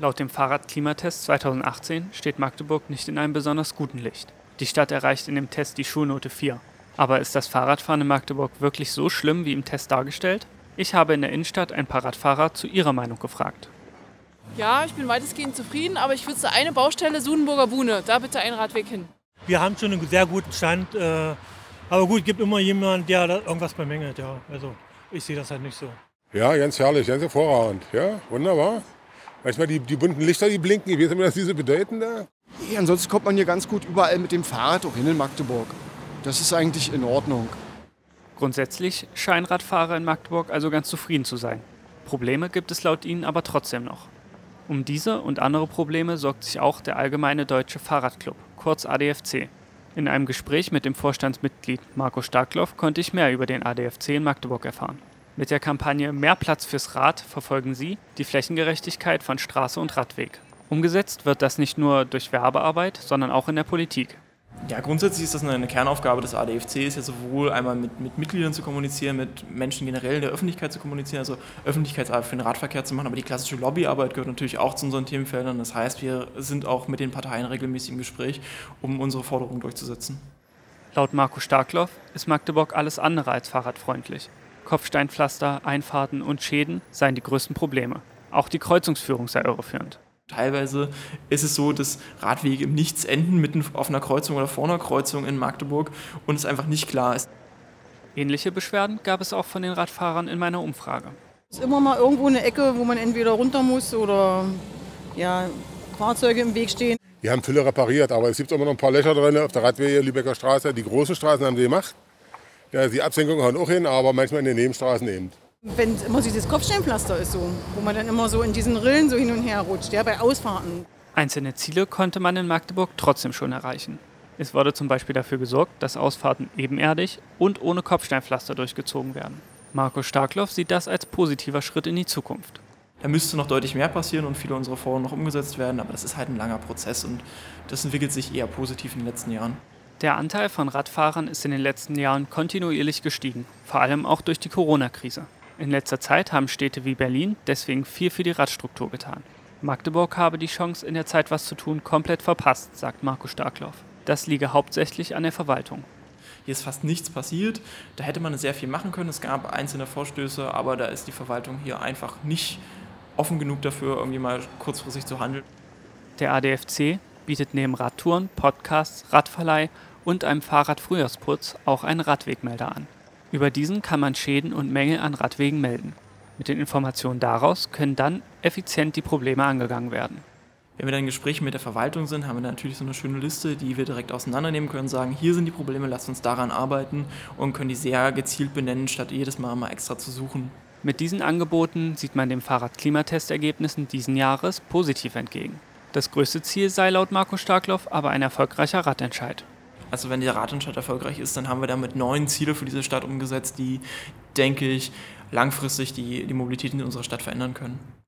Laut dem Fahrradklimatest 2018 steht Magdeburg nicht in einem besonders guten Licht. Die Stadt erreicht in dem Test die Schulnote 4. Aber ist das Fahrradfahren in Magdeburg wirklich so schlimm wie im Test dargestellt? Ich habe in der Innenstadt ein paar Radfahrer zu ihrer Meinung gefragt. Ja, ich bin weitestgehend zufrieden, aber ich wüsste eine Baustelle, Sudenburger Buhne, da bitte ein Radweg hin. Wir haben schon einen sehr guten Stand, aber gut, gibt immer jemanden, der da irgendwas bemängelt. Ja. Also ich sehe das halt nicht so. Ja, ganz herrlich, ganz hervorragend. Ja, wunderbar. Manchmal die bunten Lichter, die blinken, ich weiß nicht, was diese bedeuten da. Ja, ansonsten kommt man hier ganz gut überall mit dem Fahrrad auch hin in Magdeburg. Das ist eigentlich in Ordnung. Grundsätzlich scheinen Radfahrer in Magdeburg also ganz zufrieden zu sein. Probleme gibt es laut ihnen aber trotzdem noch. Um diese und andere Probleme sorgt sich auch der Allgemeine Deutsche Fahrradclub, kurz ADFC. In einem Gespräch mit dem Vorstandsmitglied Marco Starkloff konnte ich mehr über den ADFC in Magdeburg erfahren. Mit der Kampagne Mehr Platz fürs Rad verfolgen sie die Flächengerechtigkeit von Straße und Radweg. Umgesetzt wird das nicht nur durch Werbearbeit, sondern auch in der Politik. Ja, grundsätzlich ist das eine Kernaufgabe des ADFCs, ja sowohl einmal mit Mitgliedern zu kommunizieren, mit Menschen generell in der Öffentlichkeit zu kommunizieren, also Öffentlichkeitsarbeit für den Radverkehr zu machen, aber die klassische Lobbyarbeit gehört natürlich auch zu unseren Themenfeldern. Das heißt, wir sind auch mit den Parteien regelmäßig im Gespräch, um unsere Forderungen durchzusetzen. Laut Marco Starkloff ist Magdeburg alles andere als fahrradfreundlich. Kopfsteinpflaster, Einfahrten und Schäden seien die größten Probleme. Auch die Kreuzungsführung sei irreführend. Teilweise ist es so, dass Radwege im Nichts enden, mitten auf einer Kreuzung oder vor einer Kreuzung in Magdeburg und es einfach nicht klar ist. Ähnliche Beschwerden gab es auch von den Radfahrern in meiner Umfrage. Es ist immer mal irgendwo eine Ecke, wo man entweder runter muss oder ja, Fahrzeuge im Weg stehen. Die haben viele repariert, aber es gibt immer noch ein paar Löcher drin auf der Radwege, Lübecker Straße. Die großen Straßen haben sie gemacht. Ja, die Absenkungen hauen auch hin, aber manchmal in den Nebenstraßen eben. Wenn immer dieses Kopfsteinpflaster ist, so, wo man dann immer so in diesen Rillen so hin und her rutscht, ja, bei Ausfahrten. Einzelne Ziele konnte man in Magdeburg trotzdem schon erreichen. Es wurde zum Beispiel dafür gesorgt, dass Ausfahrten ebenerdig und ohne Kopfsteinpflaster durchgezogen werden. Marco Starkloff sieht das als positiver Schritt in die Zukunft. Da müsste noch deutlich mehr passieren und viele unserer Forderungen noch umgesetzt werden, aber das ist halt ein langer Prozess und das entwickelt sich eher positiv in den letzten Jahren. Der Anteil von Radfahrern ist in den letzten Jahren kontinuierlich gestiegen, vor allem auch durch die Corona-Krise. In letzter Zeit haben Städte wie Berlin deswegen viel für die Radstruktur getan. Magdeburg habe die Chance, in der Zeit was zu tun, komplett verpasst, sagt Marco Starkloff. Das liege hauptsächlich an der Verwaltung. Hier ist fast nichts passiert, da hätte man sehr viel machen können, es gab einzelne Vorstöße, aber da ist die Verwaltung hier einfach nicht offen genug dafür, irgendwie mal kurzfristig zu handeln. Der ADFC bietet neben Radtouren, Podcasts, Radverleih und einem Fahrradfrühjahrsputz auch einen Radwegmelder an. Über diesen kann man Schäden und Mängel an Radwegen melden. Mit den Informationen daraus können dann effizient die Probleme angegangen werden. Wenn wir dann in Gesprächen mit der Verwaltung sind, haben wir natürlich so eine schöne Liste, die wir direkt auseinandernehmen können, sagen, hier sind die Probleme, lasst uns daran arbeiten und können die sehr gezielt benennen, statt jedes Mal extra zu suchen. Mit diesen Angeboten sieht man den Fahrradklimatestergebnissen diesen Jahres positiv entgegen. Das größte Ziel sei laut Marco Starkloff aber ein erfolgreicher Radentscheid. Also wenn der Radentscheid erfolgreich ist, dann haben wir damit 9 Ziele für diese Stadt umgesetzt, die, denke ich, langfristig die Mobilität in unserer Stadt verändern können.